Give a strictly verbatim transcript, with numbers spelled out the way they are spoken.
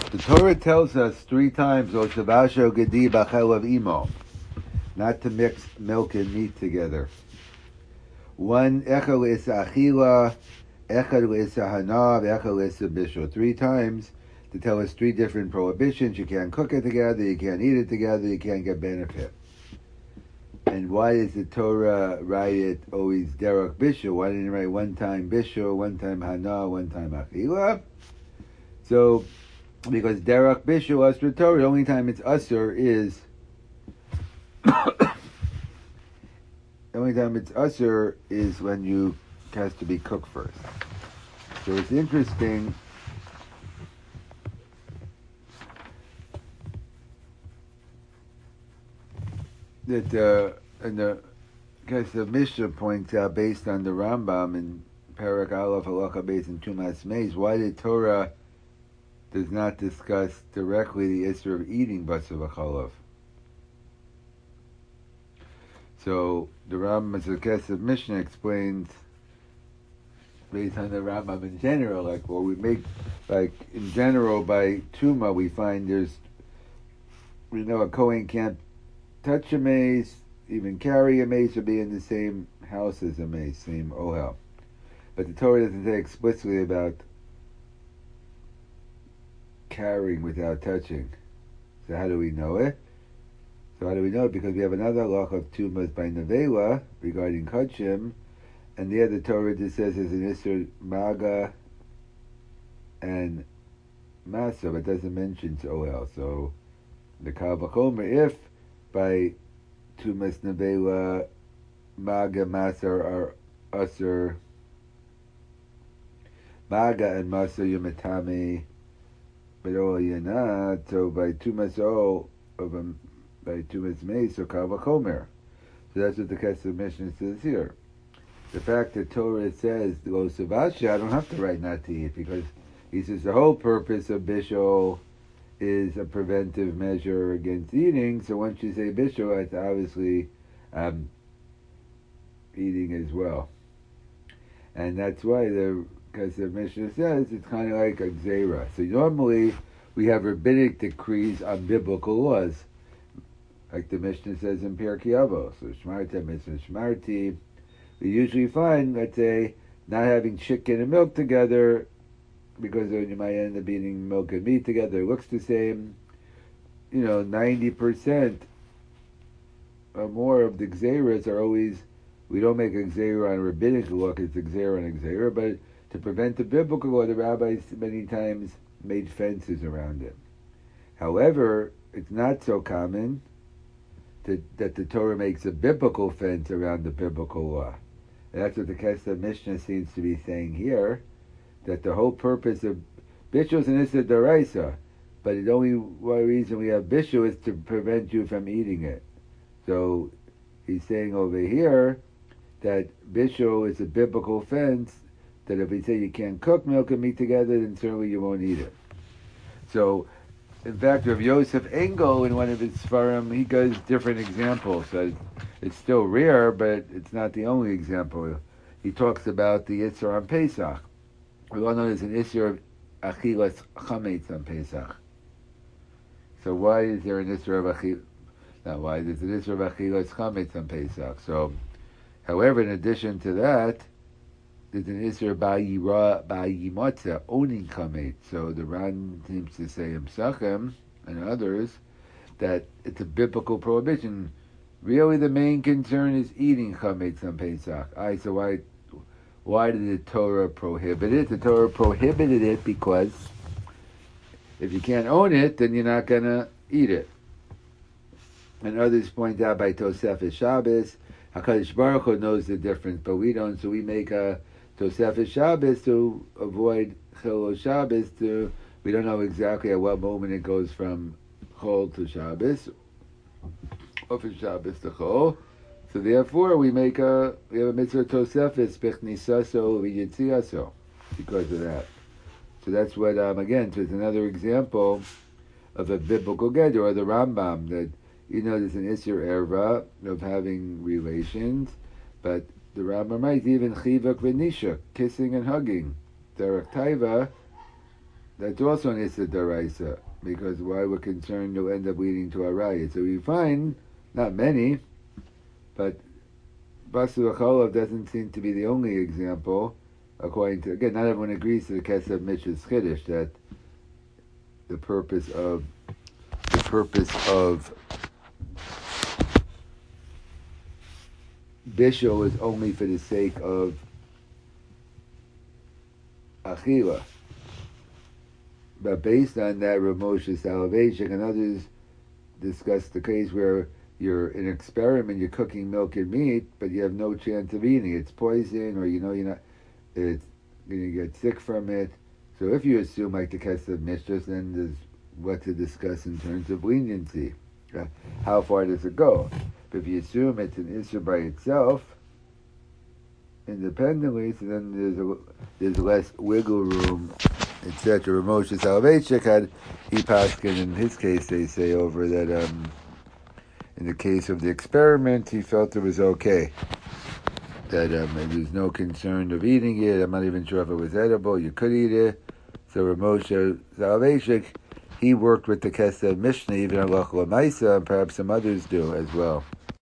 The Torah tells us three times, "Oshavasho gedi b'chelav imo," not to mix milk and meat together. One, echel is achila, echel is hanav, echel is bishul. Three times to tell us three different prohibitions. You can't cook it together, you can't eat it together, you can't get benefit. And why does the Torah write it always derech bishul? Why didn't it write one time bishul, one time hana, one time achila? So, because derech bishul asur Torah, the only time it's asur is the only time it's asur is when you it has to be cooked first. So it's interesting that uh, and the because the Mishnah points out, based on the Rambam in Parak Aleph Halacha Beis and Tumas Meis, why the Torah does not discuss directly the issue of eating basar v'chalav. So the Rambam, the Kesef Mishnah explains, based on the Rambam in general, like well, we make like in general by Tuma we find there's we know a Kohen can't touch a mace, even carry a mace, or be in the same house as a mace, same ohel. But the Torah doesn't say explicitly about carrying without touching. So how do we know it? So how do we know it? Because we have another halacha of tumas by nevela regarding kachim, and there the Torah just says there's an isur maga and masa, but doesn't mention ohel. So the kal v'chomer, if by tumas nevela maga masa are asur, maga and masa yumatame, but oh you're not. So by tumas o of a by tumas meis or kal v'chomer. So that's what the Kesef Mishnah says here. The fact that Torah says lo savasha, I don't have to write not to eat, because he says the whole purpose of bishul is a preventive measure against eating. So once you say bishul, it's obviously um, eating as well, and that's why the Kesef Mishnah says it's kind of like a gzeira. So normally we have rabbinic decrees on biblical laws, like the Mishnah says in Pirkei Avos. So shmarta mitzvah shmarti. We usually find, let's say, not having chicken and milk together, because then you might end up eating milk and meat together. It looks the same. You know, ninety percent or more of the gzeiras are always, we don't make a gzeira on a rabbinic law, it's a gzeira on a gzeira, but to prevent the biblical law, the rabbis many times made fences around it. However, it's not so common to, that the Torah makes a biblical fence around the biblical law. And that's what the Kesef Mishnah seems to be saying here, that the whole purpose of bishul is an issa d'oraisa, but the only one reason we have bishul is to prevent you from eating it. So he's saying over here that bishul is a biblical fence, that if we say you can't cook milk and meat together, then certainly you won't eat it. So, in fact, Rav Yosef Engel, in one of his Sfarim, he gives different examples. So it's still rare, but it's not the only example. He talks about the Isser on Pesach. We all know there's an Isser of Achilas Chametz on Pesach. So why is there an Isser of Achilas? Not why, there's an Isser of Achilas Chametz on Pesach. So, however, in addition to that, there's an Isser ba'yira ba'yimotza, owning chametz. So the Ran seems to say in Psachim and others that it's a biblical prohibition. Really, the main concern is eating chametz on Pesach. Aye, so why, why did the Torah prohibit it? The Torah prohibited it because if you can't own it, then you're not gonna eat it. And others point out by Tosefes Shabbos, HaKadosh Baruch Hu knows the difference, but we don't. So we make a Tosefes Shabbos to avoid Chilul Shabbos. To we don't know exactly at what moment it goes from Chol to Shabbos, or from Shabbos to Chol. So therefore, we make a we have a mitzvah Tosefes Bechnisaso V'Yitziaso because of that. So that's what um, again. So it's another example of a biblical gather, or the Rambam, that you know there's an Isser Erva of having relations, but the Rambam writes even chivak v'nishak, kissing and hugging. Derech taiva, that's also an Issa Daraisa, because why we're concerned you'll end up leading to a riot. So we find, not many, but Basur Cholav doesn't seem to be the only example, according to, again, not everyone agrees to the Kesef Mishra's Chiddush, that the purpose of, the purpose of Bishul is only for the sake of Achila. But based on that, Rav Moshe Soloveitchik and others discuss the case where you're in an experiment, you're cooking milk and meat, but you have no chance of eating it. It's poison, or you know you're not, it's going to get sick from it. So if you assume like the Kesef Mishras, then there's what to discuss in terms of leniency. Uh, how far does it go? But if you assume it's an issue by itself, independently, so then there's a, there's less wiggle room, et cetera. Moshe Soloveitchik had, he paskin in his case, they say over that um, in the case of the experiment, he felt it was okay. That um, there's no concern of eating it. I'm not even sure if it was edible. You could eat it. So Rav Moshe Soloveitchik, he worked with the Kesef Mishnah, even Halacha L'Maisa, and perhaps some others do as well.